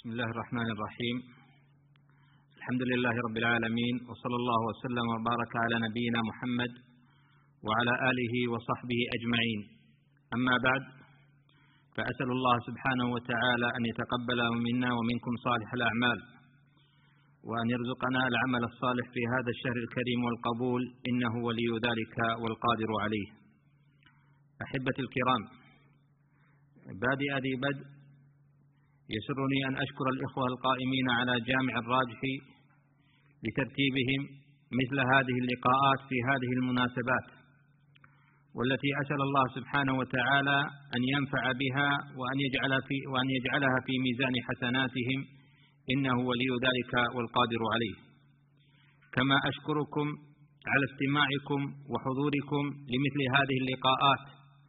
بسم الله الرحمن الرحيم. الحمد لله رب العالمين، وصلى الله وسلم وبارك على نبينا محمد وعلى آله وصحبه أجمعين. أما بعد، فأسأل الله سبحانه وتعالى أن يتقبل منا ومنكم صالح الأعمال، وأن يرزقنا العمل الصالح في هذا الشهر الكريم والقبول، إنه ولي ذلك والقادر عليه. أحبتي الكرام، بادئ ذي بدء، يسرني أن أشكر الإخوة القائمين على جامع الراجح لترتيبهم مثل هذه اللقاءات في هذه المناسبات، والتي أسأل الله سبحانه وتعالى أن ينفع بها وأن يجعلها في ميزان حسناتهم، إنه ولي ذلك والقادر عليه. كما أشكركم على استماعكم وحضوركم لمثل هذه اللقاءات،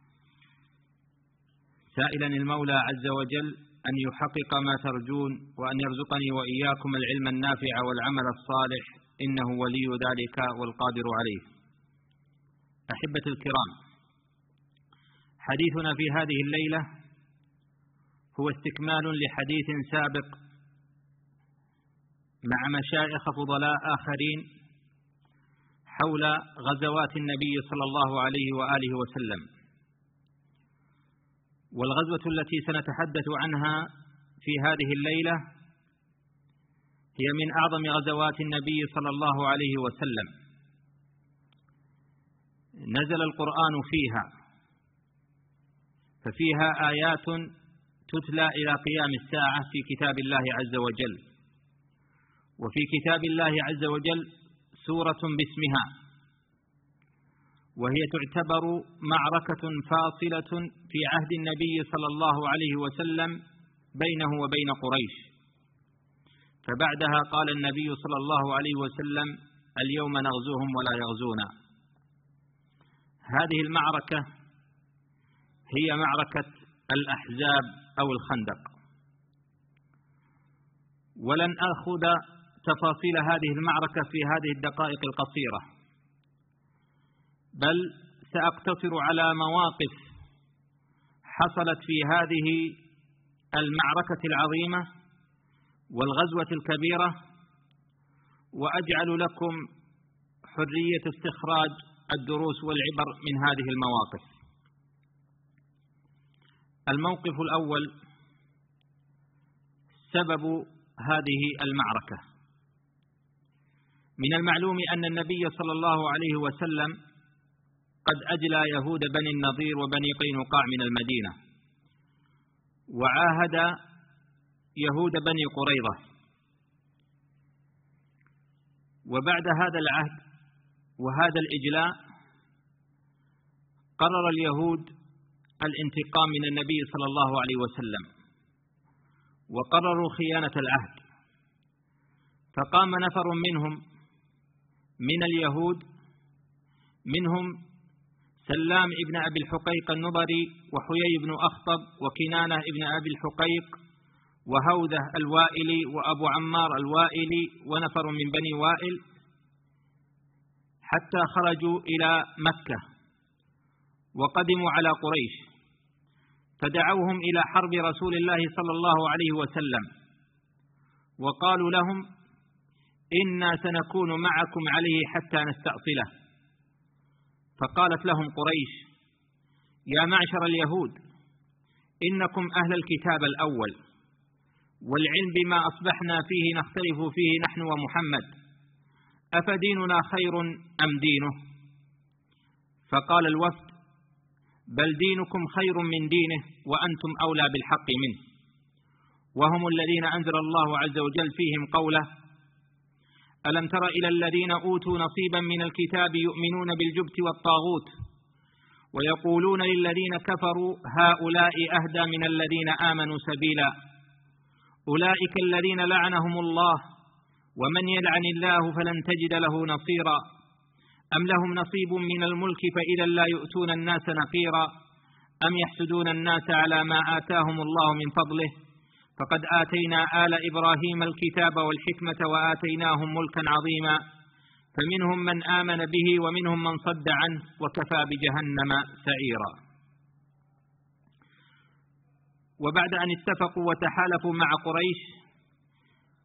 سائلا المولى عز وجل أن يحقق ما ترجون، وأن يرزقني وإياكم العلم النافع والعمل الصالح، إنه ولي ذلك والقادر عليه. أحبة الكرام، حديثنا في هذه الليلة هو استكمال لحديث سابق مع مشايخ فضلاء آخرين حول غزوات النبي صلى الله عليه وآله وسلم. والغزوة التي سنتحدث عنها في هذه الليلة هي من أعظم غزوات النبي صلى الله عليه وسلم، نزل القرآن فيها، ففيها آيات تتلى إلى قيام الساعة في كتاب الله عز وجل، وفي كتاب الله عز وجل سورة باسمها، وهي تعتبر معركة فاصلة في عهد النبي صلى الله عليه وسلم بينه وبين قريش. فبعدها قال النبي صلى الله عليه وسلم: اليوم نغزوهم ولا يغزونا. هذه المعركة هي معركة الأحزاب أو الخندق، ولن أخوض تفاصيل هذه المعركة في هذه الدقائق القصيرة، بل سأقتصر على مواقف حصلت في هذه المعركة العظيمة والغزوة الكبيرة، وأجعل لكم حرية استخراج الدروس والعبر من هذه المواقف. الموقف الأول، سبب هذه المعركة. من المعلوم أن النبي صلى الله عليه وسلم قد أجلى يهود بني النضير وبني قينقاع من المدينة، وعاهد يهود بني قريظة. وبعد هذا العهد وهذا الإجلاء قرر اليهود الانتقام من النبي صلى الله عليه وسلم، وقرروا خيانة العهد. فقام نفر منهم من اليهود، منهم سلام ابن أبي الحقيق النضري، وحيي بن أخطب، وكنانة ابن أبي الحقيق، وهوذة الوائلي، وأبو عمار الوائلي، ونفر من بني وائل، حتى خرجوا إلى مكة وقدموا على قريش، فدعوهم إلى حرب رسول الله صلى الله عليه وسلم، وقالوا لهم: إنا سنكون معكم عليه حتى نستأصله. فقالت لهم قريش: يا معشر اليهود، إنكم أهل الكتاب الأول، والعلم بما أصبحنا فيه نختلف فيه نحن ومحمد، أفديننا خير أم دينه؟ فقال الوفد: بل دينكم خير من دينه، وأنتم أولى بالحق منه. وهم الذين أنزل الله عز وجل فيهم قوله: ألم تر إلى الذين أوتوا نصيبا من الكتاب يؤمنون بالجبت والطاغوت، ويقولون للذين كفروا هؤلاء أهدى من الذين آمنوا سبيلا، أولئك الذين لعنهم الله، ومن يلعن الله فلن تجد له نصيرا، أم لهم نصيب من الملك فإذا لا يؤتون الناس نقيرا، أم يحسدون الناس على ما آتاهم الله من فضله، فقد آتينا آل إبراهيم الكتاب والحكمة وآتيناهم ملكا عظيما، فمنهم من آمن به ومنهم من صد عنه، وكفى بجهنم سعيرا. وبعد أن اتفقوا وتحالفوا مع قريش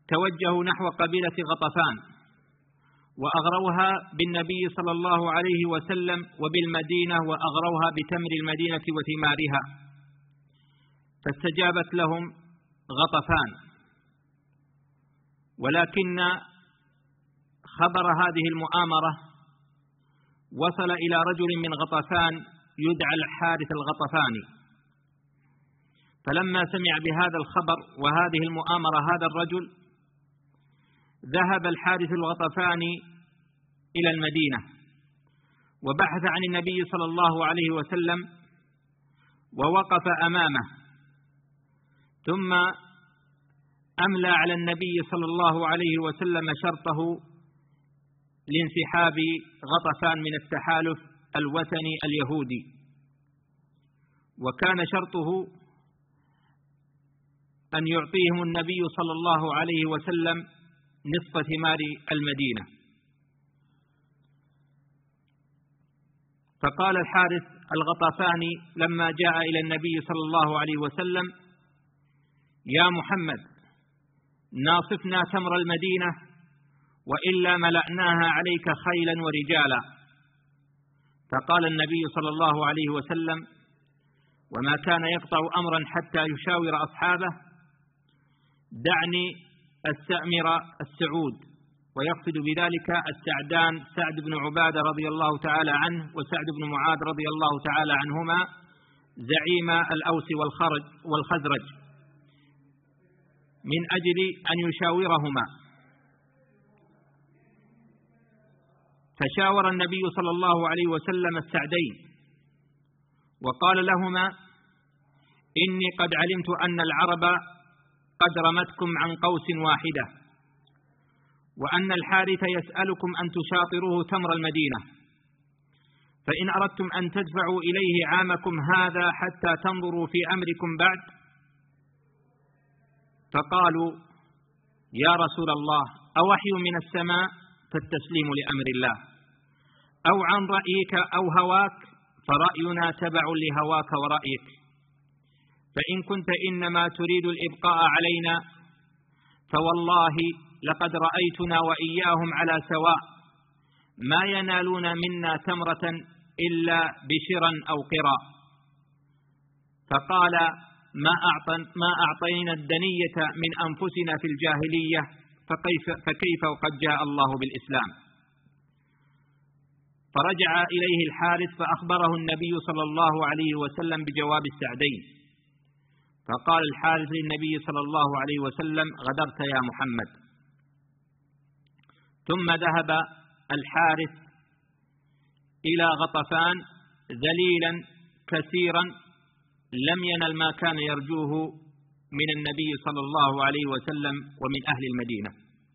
توجهوا نحو قبيلة غطفان وأغروها بالنبي صلى الله عليه وسلم وبالمدينة، وأغروها بتمر المدينة وثمارها، فاستجابت لهم غطفان. ولكن خبر هذه المؤامرة وصل إلى رجل من غطفان يدعى الحارث الغطفاني، فلما سمع بهذا الخبر وهذه المؤامرة هذا الرجل، ذهب الحارث الغطفاني إلى المدينة وبحث عن النبي صلى الله عليه وسلم ووقف أمامه، ثم أملى على النبي صلى الله عليه وسلم شرطه لانسحاب غطفان من التحالف الوثني اليهودي، وكان شرطه أن يعطيهم النبي صلى الله عليه وسلم نصف ثمار المدينة. فقال الحارث الغطفاني لما جاء إلى النبي صلى الله عليه وسلم: يا محمد، ناصفنا تمر المدينة وإلا ملأناها عليك خيلا ورجالا. فقال النبي صلى الله عليه وسلم: وما كان يقطع أمرا حتى يشاور أصحابه، دعني أستأمر السعود، ويقصد بذلك السعدان سعد بن عبادة رضي الله تعالى عنه وسعد بن معاذ رضي الله تعالى عنهما زعيم الأوس والخزرج، من أجل أن يشاورهما. فشاور النبي صلى الله عليه وسلم السعدين وقال لهما: إني قد علمت أن العرب قد رمتكم عن قوس واحدة، وأن الحارث يسألكم أن تشاطروه تمر المدينة، فإن أردتم أن تدفعوا إليه عامكم هذا حتى تنظروا في أمركم بعد. فقالوا: يا رسول الله، أوحي من السماء فالتسليم لأمر الله، أو عن رأيك أو هواك فرأينا تبع لهواك ورأيك، فإن كنت إنما تريد الإبقاء علينا فوالله لقد رأيتنا وإياهم على سواء، ما ينالون منا تمرة إلا بشرا أو قرا. فقال: ما أعطينا الدنية من أنفسنا في الجاهلية، فكيف وقد جاء الله بالإسلام. فرجع إليه الحارث فأخبره النبي صلى الله عليه وسلم بجواب السعدين، فقال الحارث للنبي صلى الله عليه وسلم: غدرت يا محمد. ثم ذهب الحارث إلى غطفان ذليلا كثيرا، لم ينل ما كان يرجوه من النبي صلى الله عليه وسلم ومن أهل المدينة.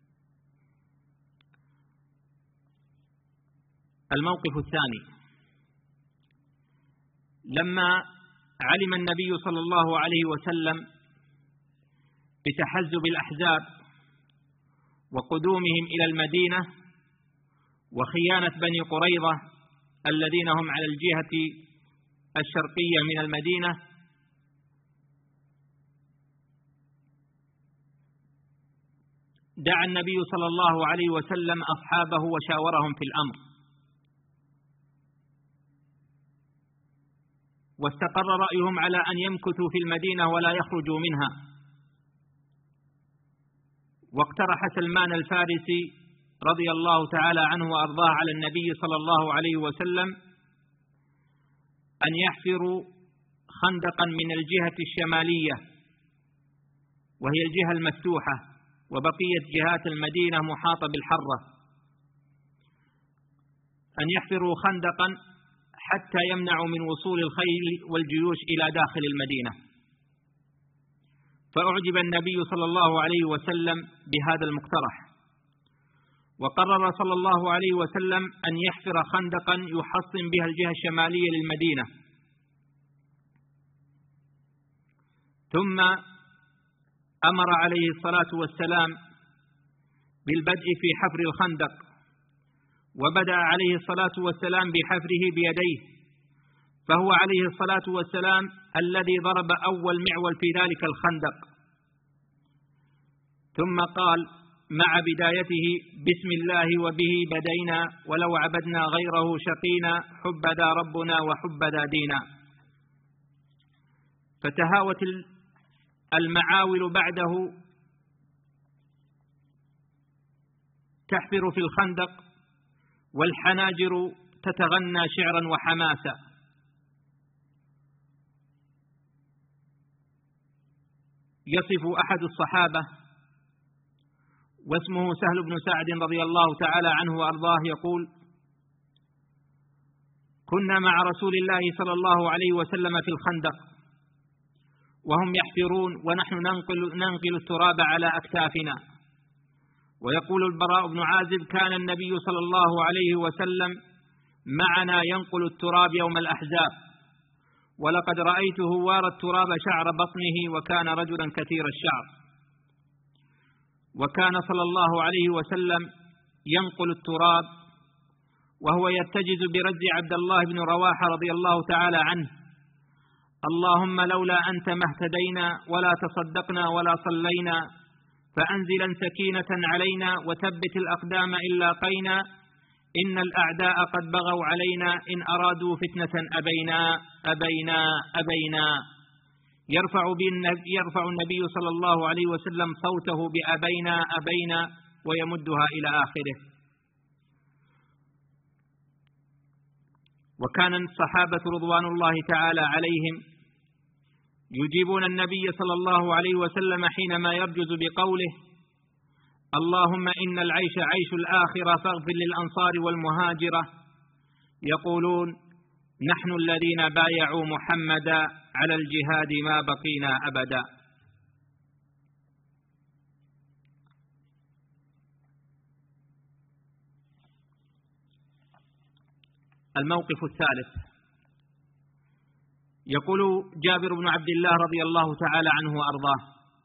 الموقف الثاني: لما علم النبي صلى الله عليه وسلم بتحزب الأحزاب وقدومهم إلى المدينة وخيانة بني قريظة الذين هم على الجهة الشرقية من المدينة، دعا النبي صلى الله عليه وسلم أصحابه وشاورهم في الأمر، واستقر رأيهم على أن يمكثوا في المدينة ولا يخرجوا منها. واقترح سلمان الفارسي رضي الله تعالى عنه وأرضاه على النبي صلى الله عليه وسلم أن يحفروا خندقا من الجهة الشمالية وهي الجهة المفتوحة، وبقية جهات المدينة محاطة بالحرة، أن يحفروا خندقا حتى يمنعوا من وصول الخيل والجيوش إلى داخل المدينة. فأعجب النبي صلى الله عليه وسلم بهذا المقترح، وقرر صلى الله عليه وسلم أن يحفر خندقا يحصن بها الجهة الشمالية للمدينة. ثم أمر عليه الصلاة والسلام بالبدء في حفر الخندق، وبدأ عليه الصلاة والسلام بحفره بيديه، فهو عليه الصلاة والسلام الذي ضرب أول معول في ذلك الخندق. ثم قال مع بدايته: بسم الله وبه بدينا، ولو عبدنا غيره شقينا، حبذا ربنا وحبذا دينا. فتهاوت المعاول بعده تحفر في الخندق، والحناجر تتغنى شعرا وحماسا. يصف أحد الصحابة واسمه سهل بن سعد رضي الله تعالى عنه وأرضاه يقول: كنا مع رسول الله صلى الله عليه وسلم في الخندق وهم يحفرون ونحن ننقل التراب على أكتافنا. ويقول البراء بن عازب: كان النبي صلى الله عليه وسلم معنا ينقل التراب يوم الأحزاب، ولقد رأيته وارى التراب شعر بطنه، وكان رجلا كثير الشعر. وكان صلى الله عليه وسلم ينقل التراب وهو يرتجز برز عبد الله بن رواحة رضي الله تعالى عنه: اللهم لولا أنت ما اهتدينا ولا تصدقنا ولا صلينا، فأنزلا سكينة علينا وثبت الأقدام إن لاقينا، إن الأعداء قد بغوا علينا، إن أرادوا فتنة أبينا أبينا أبينا. يرفع النبي صلى الله عليه وسلم صوته بأبينا أبينا ويمدها إلى آخره. وكان الصحابة رضوان الله تعالى عليهم يجيبون النبي صلى الله عليه وسلم حينما يرجز بقوله: اللهم إن العيش عيش الآخرة فاغفر للأنصار والمهاجرة. يقولون: نحن الذين بايعوا محمدا على الجهاد ما بقينا أبدا. الموقف الثالث. يقول جابر بن عبد الله رضي الله تعالى عنه وأرضاه: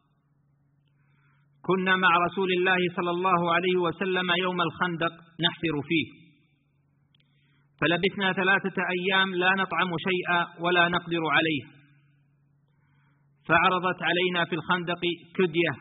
كنا مع رسول الله صلى الله عليه وسلم يوم الخندق نحفر فيه، فلبثنا 3 أيام لا نطعم شيئا ولا نقدر عليه، فعرضت علينا في الخندق كدية،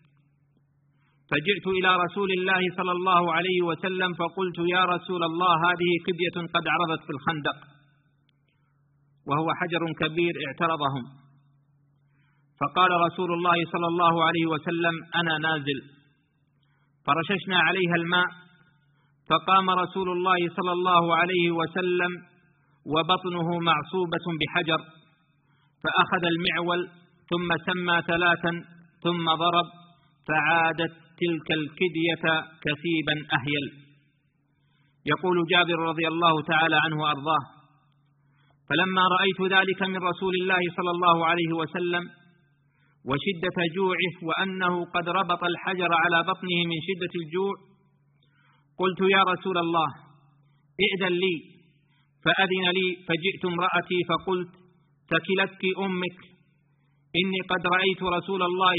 فجئت إلى رسول الله صلى الله عليه وسلم فقلت: يا رسول الله، هذه كدية قد عرضت في الخندق، وهو حجر كبير اعترضهم. فقال رسول الله صلى الله عليه وسلم: أنا نازل. فرششنا عليها الماء، فقام رسول الله صلى الله عليه وسلم وبطنه معصوبة بحجر، فأخذ المعول ثم سمى 3 ثم ضرب، فعادت تلك الكدية كثيبا أهيل. يقول جابر رضي الله تعالى عنه وأرضاه: فلما رأيت ذلك من رسول الله صلى الله عليه وسلم وشدة جوعه وأنه قد ربط الحجر على بطنه من شدة الجوع، قلت: يا رسول الله، ائذن لي. فأذن لي، فجئت امرأتي فقلت: ثكلتك أمك، إني قد رأيت من رسول الله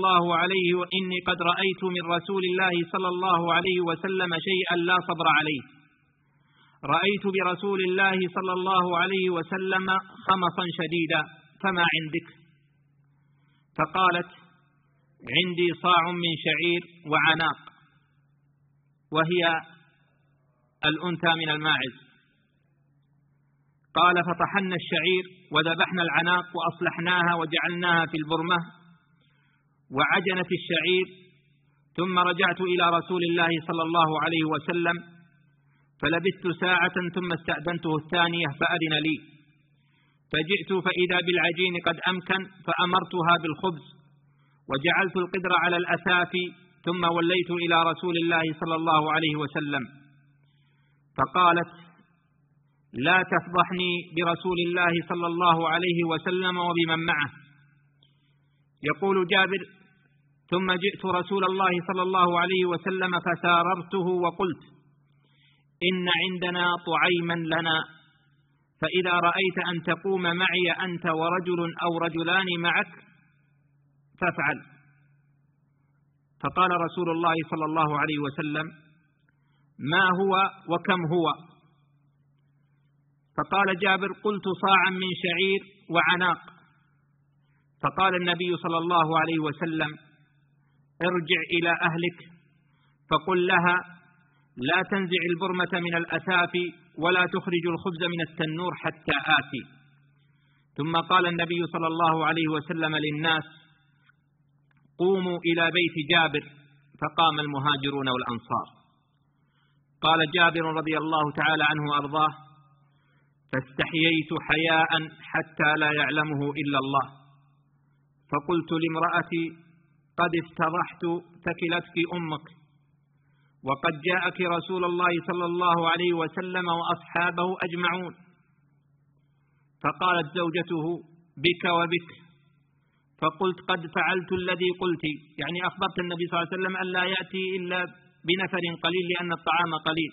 صلى الله عليه وسلم شيئا لا صبر عليه. رأيت برسول الله صلى الله عليه وسلم خمصا شديدا، فما عندك؟ فقالت: عندي صاع من شعير وعناق، وهي الأنثى من الماعز. قال: فطحنا الشعير وذبحنا العناق وأصلحناها وجعلناها في البرمة وعجنت الشعير، ثم رجعت إلى رسول الله صلى الله عليه وسلم فلبثت ساعة ثم استأذنته الثانية فأذن لي، فجئت فإذا بالعجين قد أمكن، فأمرتها بالخبز وجعلت القدر على الأسافي، ثم وليت إلى رسول الله صلى الله عليه وسلم، فقالت: لا تفضحني برسول الله صلى الله عليه وسلم وبمن معه. يقول جابر: ثم جئت رسول الله صلى الله عليه وسلم فساررته وقلت: إن عندنا طعيما لنا، فإذا رأيت أن تقوم معي أنت ورجل أو رجلان معك فافعل. فقال رسول الله صلى الله عليه وسلم: ما هو وكم هو؟ فقال جابر: قلت: صاعا من شعير وعناق. فقال النبي صلى الله عليه وسلم: ارجع إلى أهلك فقل لها لا تنزع البرمة من الأساف ولا تخرج الخبز من التنور حتى آتي. ثم قال النبي صلى الله عليه وسلم للناس قوموا إلى بيت جابر، فقام المهاجرون والأنصار. قال جابر رضي الله تعالى عنه وأرضاه فاستحييت حياء حتى لا يعلمه إلا الله، فقلت لامرأتي قد افتضحت ثكلتك أمك، وقد جاءك رسول الله صلى الله عليه وسلم وأصحابه أجمعون. فقالت زوجته بك وبك، فقلت قد فعلت الذي قلت، يعني أخبرت النبي صلى الله عليه وسلم أن لا يأتي إلا بنفر قليل لأن الطعام قليل.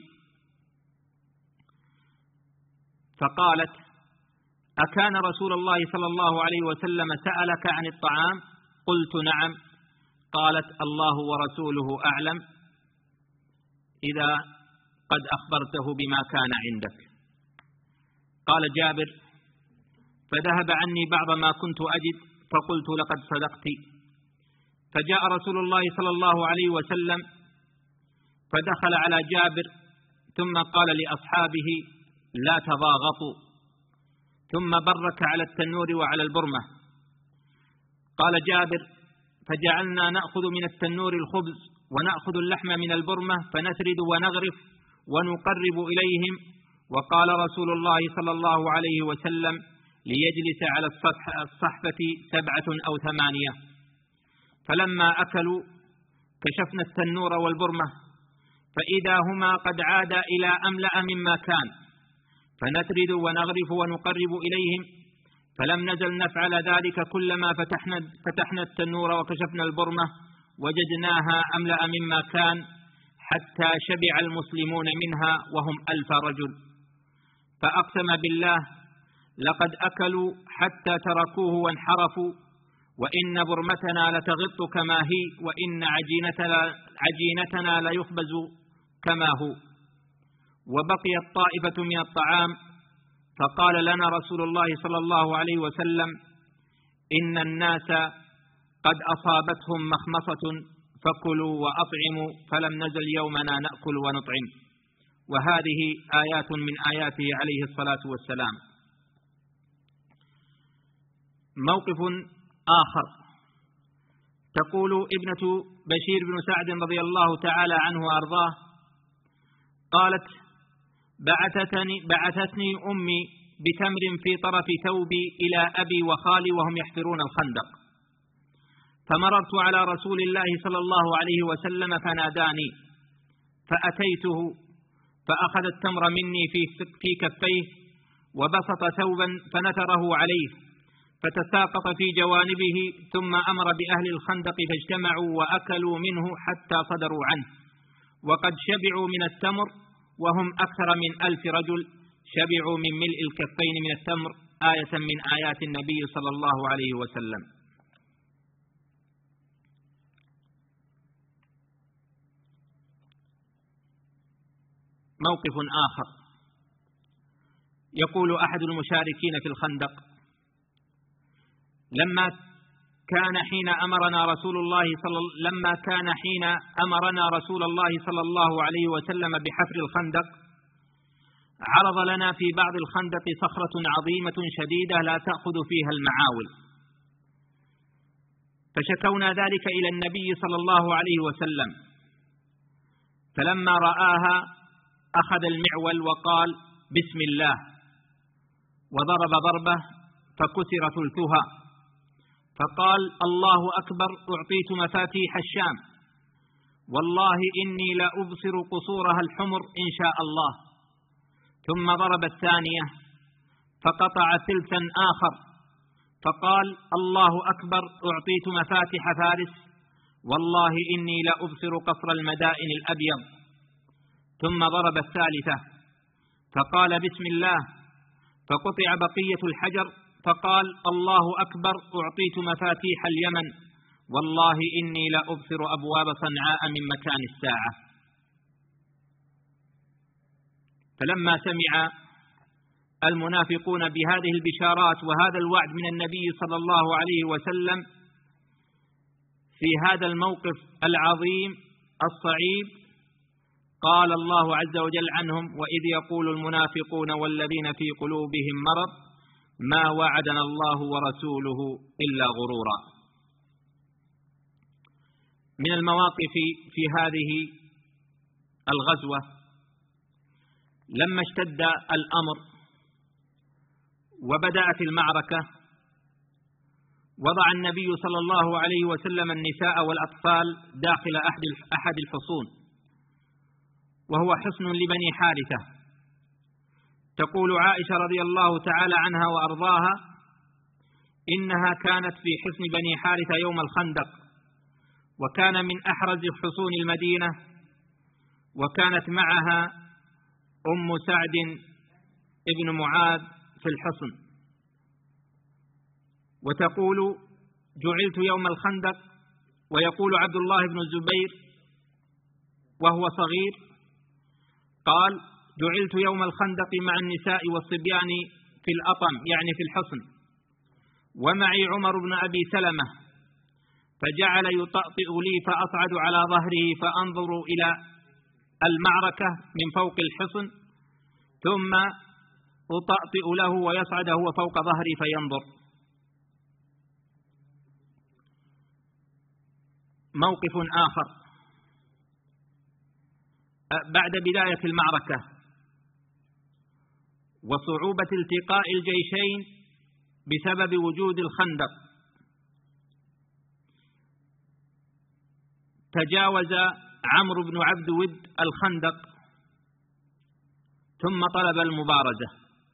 فقالت أكان رسول الله صلى الله عليه وسلم سألك عن الطعام؟ قلت نعم. قالت الله ورسوله أعلم إذا قد أخبرته بما كان عندك. قال جابر فذهب عني بعض ما كنت أجد فقلت لقد صدقت. فجاء رسول الله صلى الله عليه وسلم فدخل على جابر ثم قال لأصحابه لا تضاغطوا، ثم برك على التنور وعلى البرمة. قال جابر فجعلنا نأخذ من التنور الخبز ونأخذ اللحم من البرمة فنسرد ونغرف ونقرب إليهم. وقال رسول الله صلى الله عليه وسلم ليجلس على الصحفة 7 أو 8. فلما أكلوا كشفنا التنور والبرمة فإذا هما قد عادا إلى أملأ مما كان، فنسرد ونغرف ونقرب إليهم. فلم نزل نفعل ذلك كلما فتحنا التنور وكشفنا البرمة وجدناها أملأ مما كان، حتى شبع المسلمون منها وهم 1000 رجل. فأقسم بالله لقد أكلوا حتى تركوه وانحرفوا، وإن برمتنا لتغط كما هي، وإن عجينتنا ليخبز كما هو. وبقيت طائفة من الطعام، فقال لنا رسول الله صلى الله عليه وسلم إن الناس قد أصابتهم مخمصة فكلوا وأطعموا، فلم نزل يومنا نأكل ونطعم. وهذه آيات من آياته عليه الصلاة والسلام. موقف آخر، تقول ابنة بشير بن سعد رضي الله تعالى عنه وأرضاه قالت بعثتني أمي بتمر في طرف ثوبي إلى أبي وخالي وهم يحفرون الخندق، فمررت على رسول الله صلى الله عليه وسلم فناداني، فأتيته فأخذ التمر مني في كفيه وبسط ثوبا فنثره عليه فتساقط في جوانبه، ثم أمر بأهل الخندق فاجتمعوا وأكلوا منه حتى صدروا عنه، وقد شبعوا من التمر وهم أكثر من 1000 رجل شبعوا من ملء الكفين من التمر، آية من آيات النبي صلى الله عليه وسلم. موقف آخر، يقول أحد المشاركين في الخندق لما كان حين أمرنا رسول الله صلى الله عليه وسلم بحفر الخندق، عرض لنا في بعض الخندق صخرة عظيمة شديدة لا تأخذ فيها المعاول، فشكونا ذلك إلى النبي صلى الله عليه وسلم، فلما رآها أخذ المعول وقال بسم الله، وضرب ضربة فكسر ثلثها، فقال الله أكبر أعطيت مفاتيح الشام، والله إني لأبصر قصورها الحمر إن شاء الله. ثم ضرب الثانية فقطع ثلثا آخر، فقال الله أكبر أعطيت مفاتيح فارس، والله إني لأبصر قصر المدائن الأبيض. ثم ضرب الثالثة فقال بسم الله، فقطع بقية الحجر، فقال الله أكبر أعطيت مفاتيح اليمن، والله إني لأبصر أبواب صنعاء من مكان الساعة. فلما سمع المنافقون بهذه البشارات وهذا الوعد من النبي صلى الله عليه وسلم في هذا الموقف العظيم الصعيب قال الله عز وجل عنهم: وإذ يقول المنافقون والذين في قلوبهم مرض ما وعدنا الله ورسوله إلا غرورا. من المواقف في هذه الغزوة لما اشتد الأمر وبدأت المعركة، وضع النبي صلى الله عليه وسلم النساء والأطفال داخل أحد الحصون، وهو حصن لبني حارثة. تقول عائشة رضي الله تعالى عنها وأرضاها: إنها كانت في حصن بني حارثة يوم الخندق، وكان من أحرز حصون المدينة، وكانت معها أم سعد ابن معاذ في الحصن. وتقول: جعلت يوم الخندق، ويقول عبد الله بن الزبير وهو صغير قال: جعلت يوم الخندق مع النساء والصبيان في الأطم، يعني في الحصن، ومعي عمر بن أبي سلمة، فجعل يطأطئ لي فأصعد على ظهره فأنظر إلى المعركة من فوق الحصن، ثم أطأطئ له ويصعد هو فوق ظهري فينظر. موقف آخر بعد بداية المعركة وصعوبة التقاء الجيشين بسبب وجود الخندق، تجاوز عمرو بن عبد ود الخندق ثم طلب المبارزة،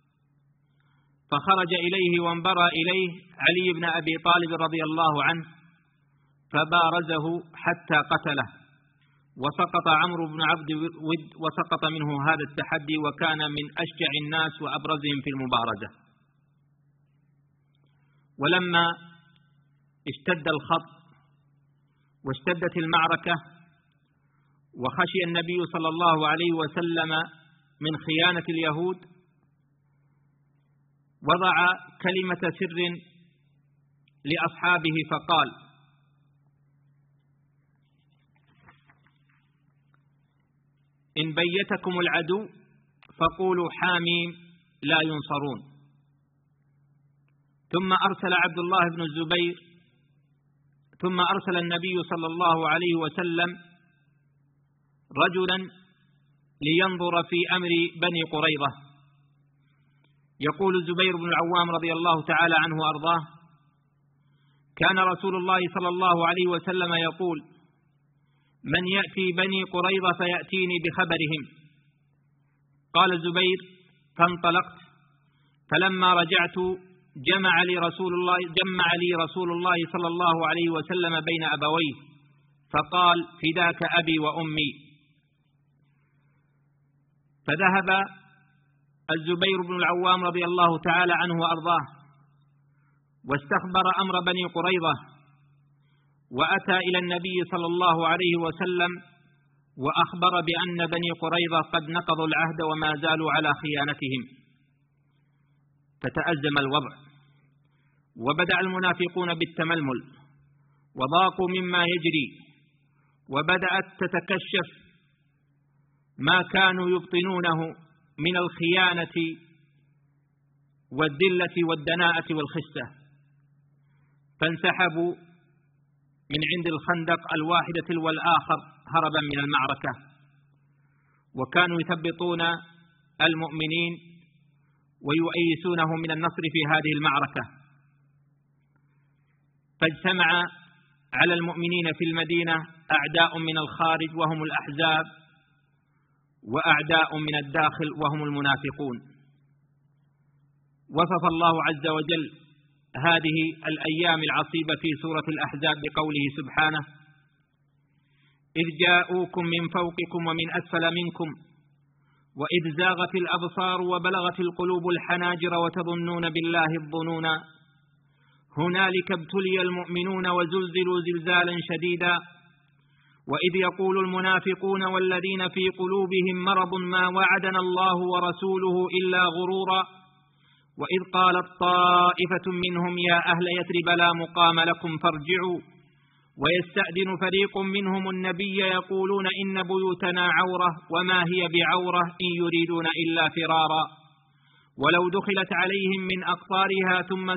فخرج إليه وانبرى إليه علي بن أبي طالب رضي الله عنه، فبارزه حتى قتله، وسقط عمرو بن عبد ود وسقط منه هذا التحدي، وكان من أشجع الناس وأبرزهم في المبارزة. ولما اشتد الخط واشتدت المعركة وخشي النبي صلى الله عليه وسلم من خيانة اليهود، وضع كلمة سر لأصحابه فقال: إن بيتكم العدو فقولوا حاميم لا ينصرون. ثم أرسل عبد الله بن الزبير، ثم أرسل النبي صلى الله عليه وسلم رجلا لينظر في أمر بني قريظة. يقول الزبير بن العوام رضي الله تعالى عنه وأرضاه: كان رسول الله صلى الله عليه وسلم يقول: من يأتي بني قريظة فيأتيني بخبرهم. قال الزبير: فانطلقت، فلما رجعت جمع لي رسول الله صلى الله عليه وسلم بين أبويه، فقال: فداك أبي وأمي. فذهب الزبير بن العوام رضي الله تعالى عنه وأرضاه واستخبر أمر بني قريظة، وأتى إلى النبي صلى الله عليه وسلم وأخبر بأن بني قريظة قد نقضوا العهد وما زالوا على خيانتهم. فتأزم الوضع، وبدأ المنافقون بالتململ، وضاقوا مما يجري، وبدأت تتكشف ما كانوا يبطنونه من الخيانة والذلة والدناءة والخسة، فانسحبوا من عند الخندق الواحدة تلو الآخر هربا من المعركة، وكانوا يثبطون المؤمنين ويؤيسونهم من النصر في هذه المعركة. فاجتمع على المؤمنين في المدينة أعداء من الخارج وهم الأحزاب، وأعداء من الداخل وهم المنافقون. وصف الله عز وجل هذه الأيام العصيبة في سورة الأحزاب بقوله سبحانه: إذ جاءوكم من فوقكم ومن أسفل منكم وإذ زاغت الأبصار وبلغت القلوب الحناجر وتظنون بالله الظنون هنالك ابتلي المؤمنون وزلزلوا زلزالا شديدا وإذ يقول المنافقون والذين في قلوبهم مرض ما وعدنا الله ورسوله إلا غرورا وإذ قالت طائفة منهم يا أهل يثرب لا مقام لكم فارجعوا ويستأذن فريق منهم النبي يقولون إن بيوتنا عورة وما هي بعورة إن يريدون إلا فرارا، ولو دخلت عليهم من أقطارها ثم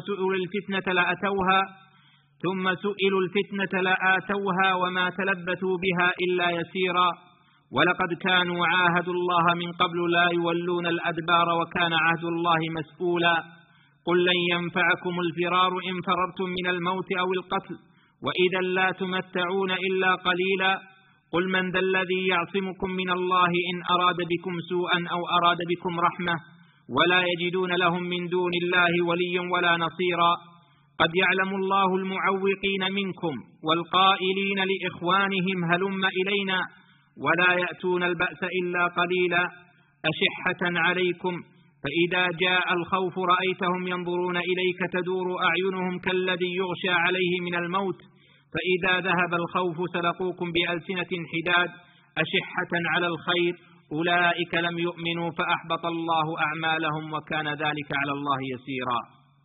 سئلوا الفتنة لآتوها وما تلبثوا بها إلا يسيرا، ولقد كانوا عاهدوا الله من قبل لا يولون الأدبار وكان عهد الله مسؤولا. قل لن ينفعكم الفرار إن فررتم من الموت أو القتل وإذا لا تمتعون إلا قليلا. قل من ذا الذي يعصمكم من الله إن أراد بكم سوءا أو أراد بكم رحمة ولا يجدون لهم من دون الله وليا ولا نصيرا. قد يعلم الله المعوقين منكم والقائلين لإخوانهم هلم إلينا ولا يأتون البأس إلا قليلا أشحة عليكم فإذا جاء الخوف رأيتهم ينظرون إليك تدور أعينهم كالذي يغشى عليه من الموت فإذا ذهب الخوف سلقوكم بألسنة حداد أشحة على الخير أولئك لم يؤمنوا فأحبط الله أعمالهم وكان ذلك على الله يسيرا.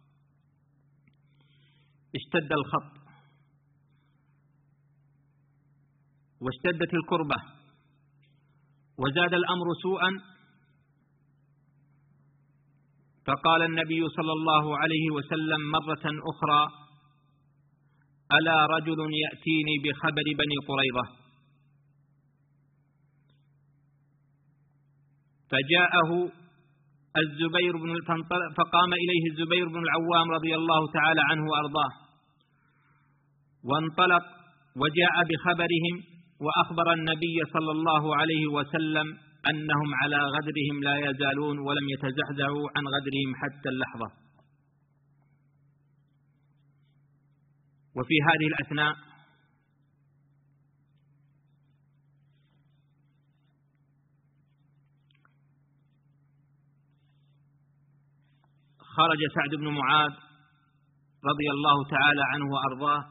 اشتد الخط واشتدت الكربة وزاد الأمر سوءا، فقال النبي صلى الله عليه وسلم مرة أخرى: ألا رجل يأتيني بخبر بني قريظة؟ فجاءه الزبير فقام إليه الزبير بن العوام رضي الله تعالى عنه وأرضاه وانطلق وجاء بخبرهم وأخبر النبي صلى الله عليه وسلم أنهم على غدرهم لا يزالون ولم يتزحزحوا عن غدرهم حتى اللحظة. وفي هذه الأثناء خرج سعد بن معاذ رضي الله تعالى عنه وأرضاه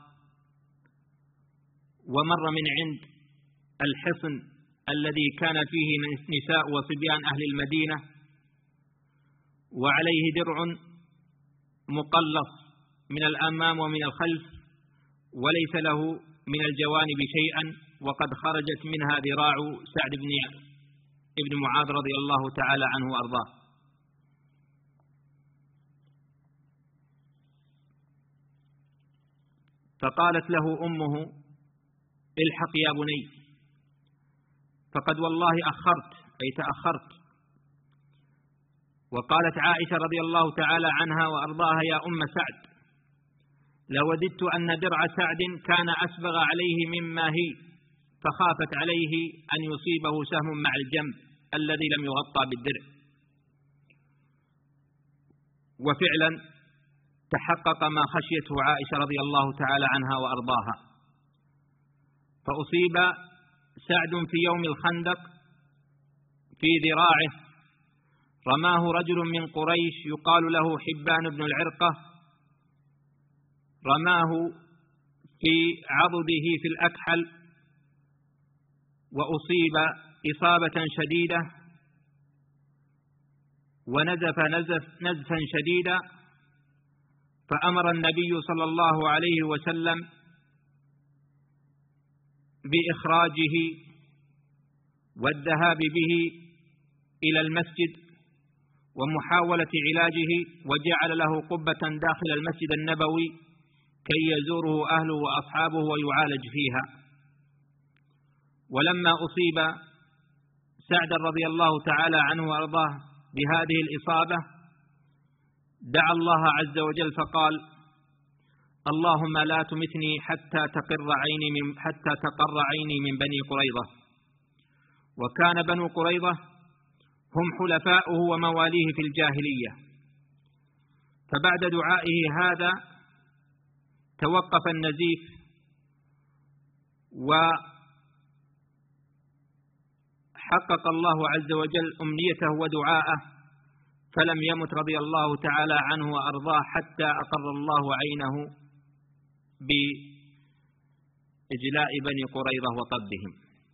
ومر من عند الحصن الذي كان فيه نساء وصبيان أهل المدينة وعليه درع مقلص من الأمام ومن الخلف وليس له من الجوانب شيئا وقد خرجت منها ذراع سعد بن معاذ رضي الله تعالى عنه وأرضاه. فقالت له أمه: الحق يا بني، فقد والله أخرت أي تأخرت. وقالت عائشة رضي الله تعالى عنها وأرضاها: يا أم سعد، لوددت أن درع سعد كان أسبغ عليه مما هي، فخافت عليه أن يصيبه سهم مع الجنب الذي لم يغطى بالدرع. وفعلا تحقق ما خشيته عائشة رضي الله تعالى عنها وأرضاها، فأصيب سعد في يوم الخندق في ذراعه، رماه رجل من قريش يقال له حبان بن العرقة، رماه في عضده في الأكحل وأصيب إصابة شديدة ونزف نزفا شديدا، فأمر النبي صلى الله عليه وسلم بإخراجه والذهاب به إلى المسجد ومحاولة علاجه، وجعل له قبة داخل المسجد النبوي كي يزوره أهله وأصحابه ويعالج فيها. ولما أصيب سعد رضي الله تعالى عنه وأرضاه بهذه الإصابة دعا الله عز وجل فقال: اللهم لا تمتني حتى تقر عيني من بني قريظة. وكان بنو قريظة هم حلفاؤه ومواليه في الجاهلية. فبعد دعائه هذا توقف النزيف وحقق الله عز وجل أمنيته ودعاءه، فلم يمت رضي الله تعالى عنه وأرضاه حتى أقر الله عينه بإجلاء بني قريظة وطبهم.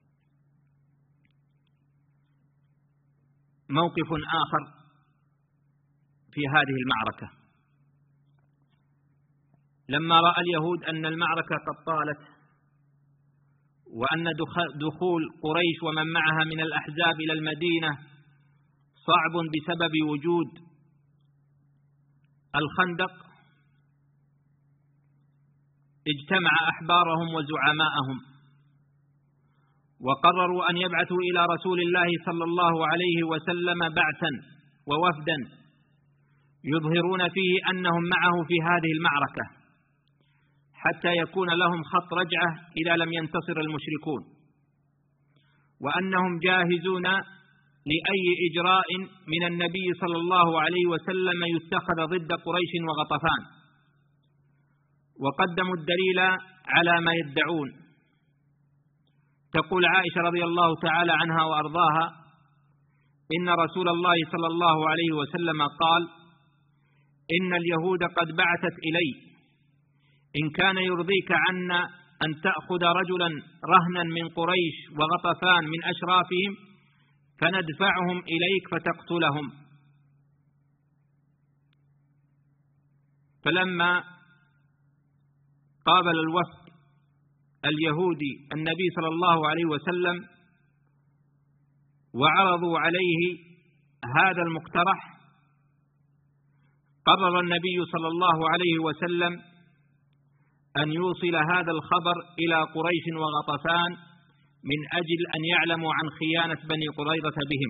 موقف آخر في هذه المعركة: لما رأى اليهود أن المعركة قد طالت وأن دخول قريش ومن معها من الأحزاب إلى المدينة صعب بسبب وجود الخندق، اجتمع أحبارهم وزعماءهم وقرروا أن يبعثوا إلى رسول الله صلى الله عليه وسلم بعثا ووفدا يظهرون فيه أنهم معه في هذه المعركة حتى يكون لهم خط رجعة إذا لم ينتصر المشركون، وأنهم جاهزون لأي إجراء من النبي صلى الله عليه وسلم يتخذ ضد قريش وغطفان، وقدموا الدليل على ما يدعون. تقول عائشة رضي الله تعالى عنها وأرضاها: إن رسول الله صلى الله عليه وسلم قال: إن اليهود قد بعثت إلي، إن كان يرضيك عنا أن تأخذ رجلا رهنا من قريش وغطفان من أشرافهم فندفعهم إليك فتقتلهم. فلما قابل الوفد اليهودي النبي صلى الله عليه وسلم وعرضوا عليه هذا المقترح، قرر النبي صلى الله عليه وسلم أن يوصل هذا الخبر إلى قريش وغطفان من أجل أن يعلموا عن خيانة بني قريظة بهم.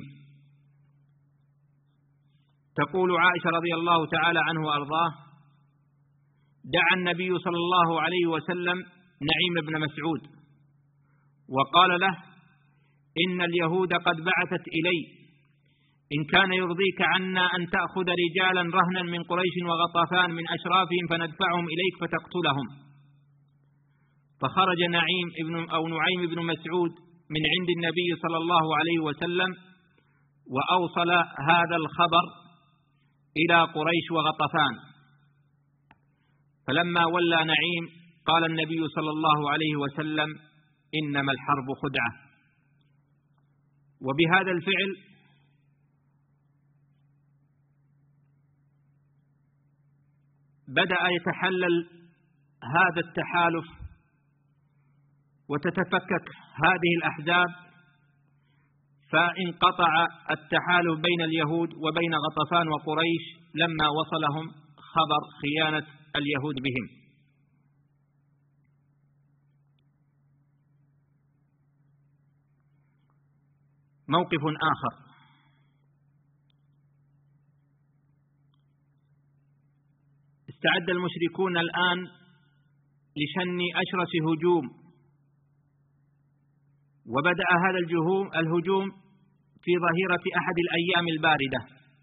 تقول عائشة رضي الله تعالى عنه وأرضاه: دعا النبي صلى الله عليه وسلم نعيم بن مسعود وقال له: إن اليهود قد بعثت إلي، إن كان يرضيك عنا أن تأخذ رجالا رهنا من قريش وغطفان من أشرافهم فندفعهم إليك فتقتلهم. فخرج نعيم بن مسعود من عند النبي صلى الله عليه وسلم وأوصل هذا الخبر إلى قريش وغطفان. فلما ولى نعيم قال النبي صلى الله عليه وسلم: إنما الحرب خدعة. وبهذا الفعل بدأ يتحلل هذا التحالف وتتفكك هذه الأحزاب، فانقطع التحالف بين اليهود وبين غطفان وقريش لما وصلهم خبر خيانة اليهود بهم. موقف آخر: استعد المشركون الآن لشن أشرس هجوم، وبدأ هذا الهجوم في ظهيرة أحد الأيام الباردة،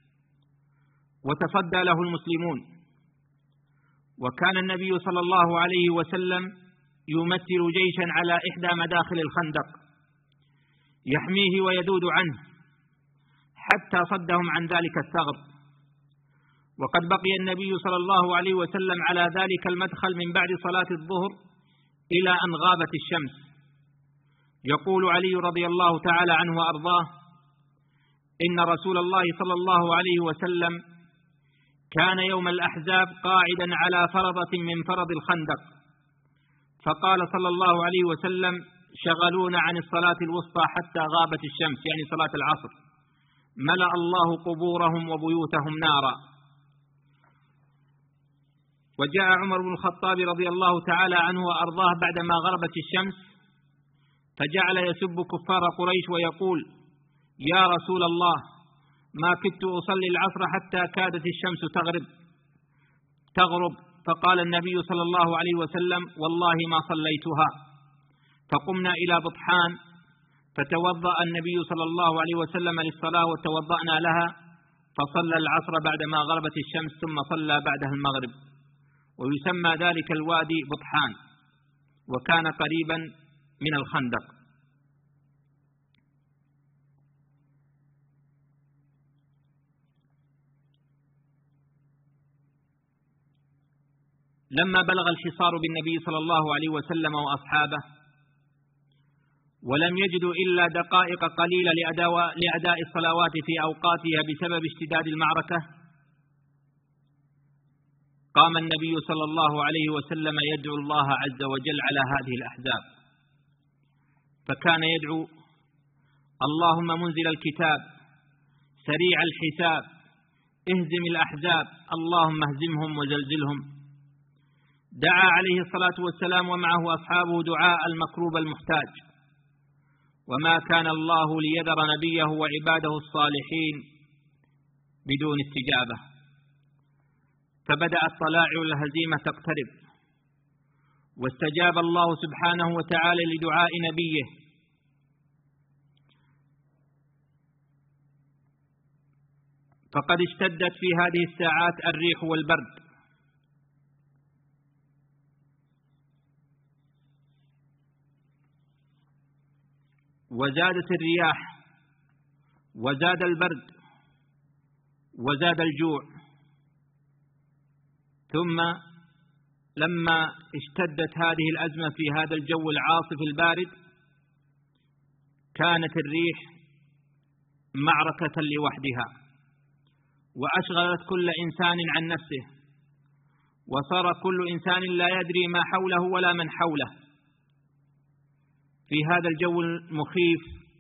وتصدى له المسلمون، وكان النبي صلى الله عليه وسلم يمثل جيشا على إحدى مداخل الخندق يحميه ويذود عنه حتى صدهم عن ذلك الثغر. وقد بقي النبي صلى الله عليه وسلم على ذلك المدخل من بعد صلاة الظهر إلى أن غابت الشمس. يقول علي رضي الله تعالى عنه وأرضاه: إن رسول الله صلى الله عليه وسلم كان يوم الأحزاب قاعدا على فرضة من فرض الخندق، فقال صلى الله عليه وسلم: شغلونا عن الصلاة الوسطى حتى غابت الشمس، يعني صلاة العصر، ملأ الله قبورهم وبيوتهم نارا. وجاء عمر بن الخطاب رضي الله تعالى عنه وأرضاه بعدما غربت الشمس فجعل يسب كفار قريش ويقول: يا رسول الله، ما كدت أصلي العصر حتى كادت الشمس تغرب. فقال النبي صلى الله عليه وسلم: والله ما صليتها. فقمنا إلى بطحان فتوضأ النبي صلى الله عليه وسلم للصلاة وتوضأنا لها، فصلى العصر بعدما غربت الشمس ثم صلى بعدها المغرب. ويسمى ذلك الوادي بطحان، وكان قريبا من الخندق. لما بلغ الحصار بالنبي صلى الله عليه وسلم وأصحابه ولم يجدوا إلا دقائق قليلة لأداء الصلوات في أوقاتها بسبب اشتداد المعركة، قام النبي صلى الله عليه وسلم يدعو الله عز وجل على هذه الأحزاب، فكان يدعو: اللهم منزل الكتاب سريع الحساب اهزم الأحزاب اللهم اهزمهم وزلزلهم. دعا عليه الصلاة والسلام ومعه أصحابه دعاء المكروب المحتاج، وما كان الله ليذر نبيه وعباده الصالحين بدون استجابة. فبدأت طلائع الهزيمة تقترب، واستجاب الله سبحانه وتعالى لدعاء نبيه، فقد اشتدت في هذه الساعات الريح والبرد، وزادت الرياح وزاد البرد وزاد الجوع. ثم لما اشتدت هذه الأزمة في هذا الجو العاصف البارد، كانت الريح معركة لوحدها، وأشغلت كل إنسان عن نفسه، وصار كل إنسان لا يدري ما حوله ولا من حوله. في هذا الجو المخيف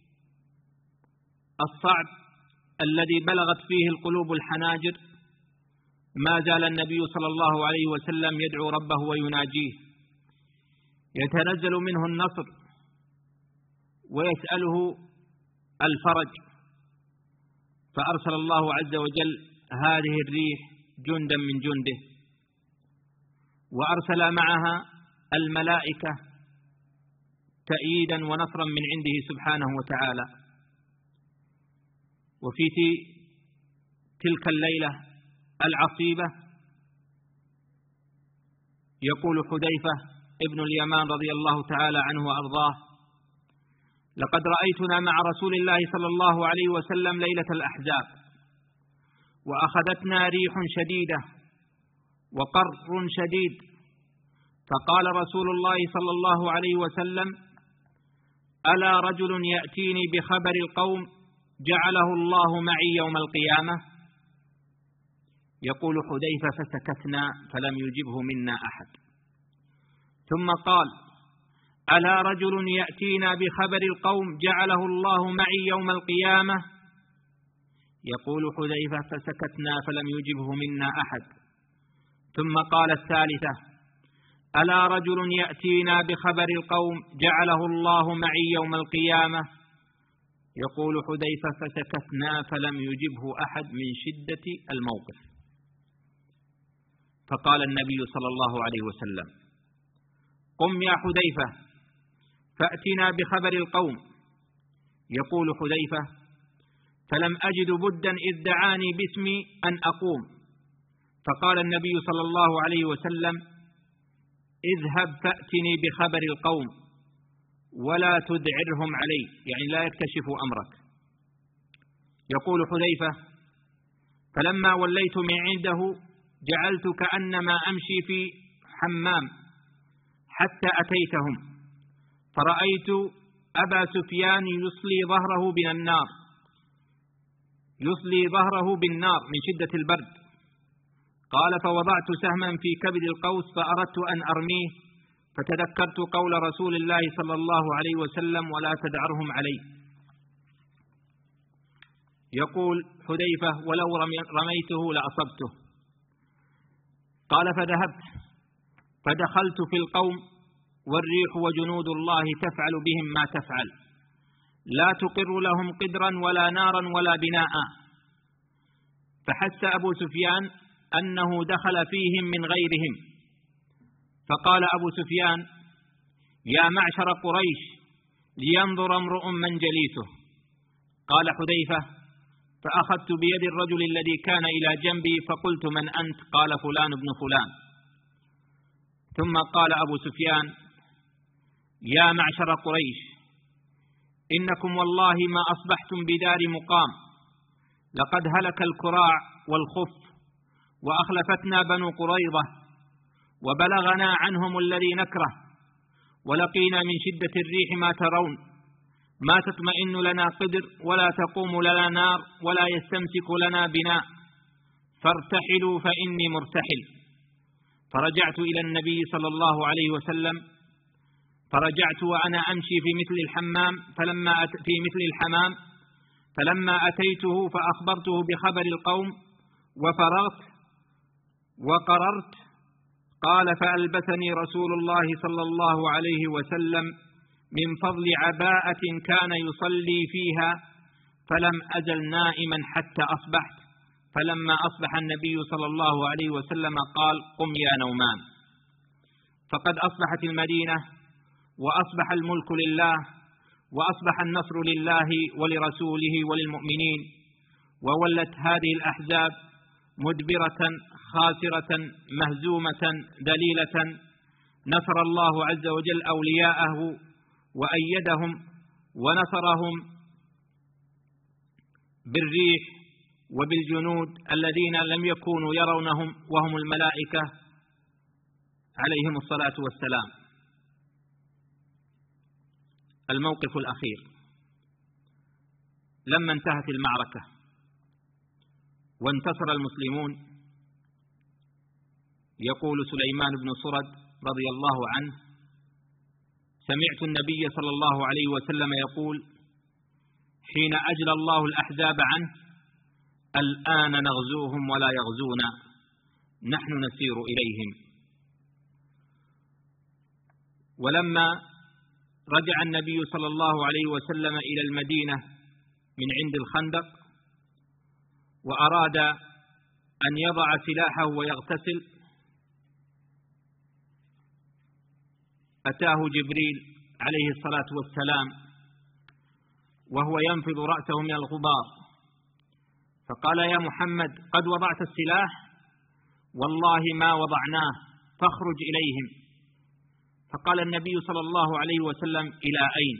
الصعب الذي بلغت فيه القلوب الحناجر، ما زال النبي صلى الله عليه وسلم يدعو ربه ويناجيه، يتنزل منه النصر ويسأله الفرج. فأرسل الله عز وجل هذه الريح جندا من جنده، وأرسل معها الملائكة تأييدا ونصرا من عنده سبحانه وتعالى. وفي تلك الليلة العصيبة يقول حذيفة ابن اليمان رضي الله تعالى عنه وأرضاه: لقد رأيتنا مع رسول الله صلى الله عليه وسلم ليلة الأحزاب، وأخذتنا ريح شديدة وقر شديد، فقال رسول الله صلى الله عليه وسلم: ألا رجل يأتيني بخبر القوم جعله الله معي يوم القيامة؟ يقول حذيفة: فسكتنا فلم يجبه منا أحد. ثم قال: ألا رجل يأتينا بخبر القوم جعله الله معي يوم القيامة؟ يقول حذيفة: فسكتنا فلم يجبه منا أحد. ثم قال الثالثة: ألا رجل يأتينا بخبر القوم جعله الله معي يوم القيامة؟ يقول حذيفة: فسكتنا فلم يجبه أحد من شدة الموقف. فقال النبي صلى الله عليه وسلم: قم يا حذيفة فأتنا بخبر القوم. يقول حذيفة: فلم أجد بدا إذ دعاني باسمي أن أقوم. فقال النبي صلى الله عليه وسلم: اذهب فأتني بخبر القوم ولا تذعرهم علي، يعني لا يكتشفوا أمرك. يقول حذيفة: فلما وليت من عنده جعلت كأنما أمشي في حمام حتى أتيتهم، فرأيت أبا سفيان يصلي ظهره بالنار من شدة البرد. قال: فوضعت سهما في كبد القوس فأردت أن أرميه، فتذكرت قول رسول الله صلى الله عليه وسلم: ولا تدعرهم علي. يقول حذيفة: ولو رميته لأصبته. قال: فذهبت فدخلت في القوم والريح وجنود الله تفعل بهم ما تفعل، لا تقر لهم قدرا ولا نارا ولا بناء. فحس أبو سفيان أنه دخل فيهم من غيرهم، فقال أبو سفيان: يا معشر قريش لينظر امرؤ من جليسه. قال حذيفة: فأخذت بيد الرجل الذي كان إلى جنبي فقلت: من أنت؟ قال: فلان ابن فلان. ثم قال أبو سفيان: يا معشر قريش إنكم والله ما أصبحتم بدار مقام، لقد هلك الكراع والخف وأخلفتنا بنو قريظة، وبلغنا عنهم الذي نكره، ولقينا من شدة الريح ما ترون، ما تطمئن لنا قدر ولا تقوم لنا نار ولا يستمسك لنا بناء، فارتحلوا فإني مرتحل. فرجعت إلى النبي صلى الله عليه وسلم فرجعت وأنا أمشي في مثل الحمام فلما أتيته فأخبرته بخبر القوم وقررت. قال فألبسني رسول الله صلى الله عليه وسلم من فضل عباءة كان يصلي فيها، فلم أزل نائما حتى أصبحت، فلما أصبح النبي صلى الله عليه وسلم قال قم يا نومان. فقد أصبحت المدينة وأصبح الملك لله وأصبح النصر لله ولرسوله وللمؤمنين، وولت هذه الأحزاب مدبرة خاسرة مهزومة ذليلة. نصر الله عز وجل أولياءه وأيدهم ونصرهم بالريح وبالجنود الذين لم يكونوا يرونهم وهم الملائكة عليهم الصلاة والسلام. الموقف الأخير لما انتهت المعركة وانتصر المسلمون، يقول سليمان بن سرد رضي الله عنه: سمعت النبي صلى الله عليه وسلم يقول حين أجلى الله الأحزاب عنه: الآن نغزوهم ولا يغزونا، نحن نسير إليهم. ولما رجع النبي صلى الله عليه وسلم إلى المدينة من عند الخندق وأراد أن يضع سلاحه ويغتسل، أتاه جبريل عليه الصلاة والسلام وهو ينفض رأسه من الغبار، فقال: يا محمد قد وضعت السلاح؟ والله ما وضعناه، فاخرج إليهم. فقال النبي صلى الله عليه وسلم: إلى أين؟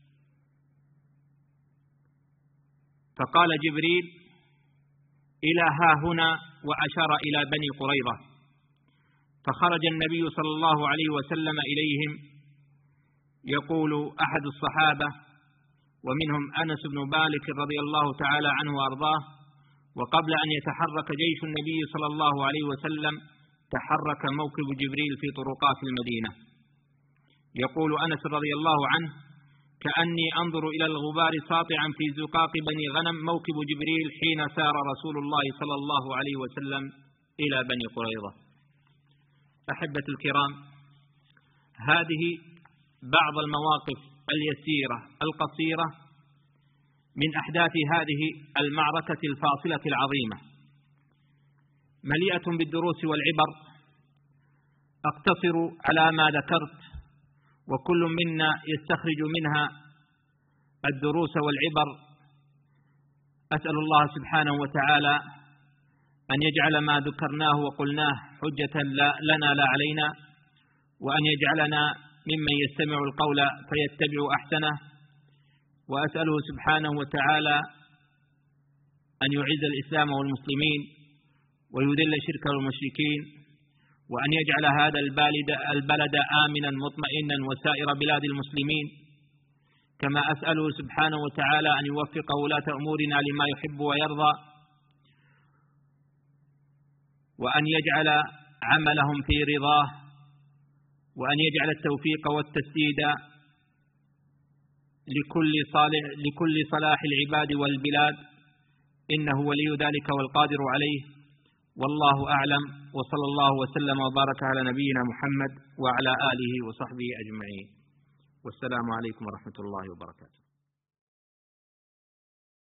فقال جبريل: إلى ها هنا، وأشار إلى بني قريظة. فخرج النبي صلى الله عليه وسلم إليهم. يقول أحد الصحابة ومنهم أنس بن مالك رضي الله تعالى عنه وأرضاه: وقبل أن يتحرك جيش النبي صلى الله عليه وسلم تحرك موكب جبريل في طرقات المدينة. يقول أنس رضي الله عنه: كأني أنظر إلى الغبار ساطعا في زقاق بني غنم موكب جبريل حين سار رسول الله صلى الله عليه وسلم إلى بني قريظة. أحبة الكرام، هذه بعض المواقف اليسيرة القصيرة من أحداث هذه المعركة الفاصلة العظيمة، مليئة بالدروس والعبر. أقتصر على ما ذكرت، وكل منا يستخرج منها الدروس والعبر. أسأل الله سبحانه وتعالى أن يجعل ما ذكرناه وقلناه حجة لنا لا علينا، وأن يجعلنا ممن يستمع القول فيتبع أحسنه. وأسأله سبحانه وتعالى أن يعز الإسلام والمسلمين ويذل الشرك والمشركين، وأن يجعل هذا البلد آمنا مطمئنا وسائر بلاد المسلمين. كما أسأله سبحانه وتعالى أن يوفق ولاة أمورنا لما يحب ويرضى، وأن يجعل عملهم في رضاه، وأن يجعل التوفيق والتسديد لكل صلاح العباد والبلاد، إنه ولي ذلك والقادر عليه. والله أعلم، وصلى الله وسلم وبارك على نبينا محمد وعلى آله وصحبه أجمعين، والسلام عليكم ورحمة الله وبركاته.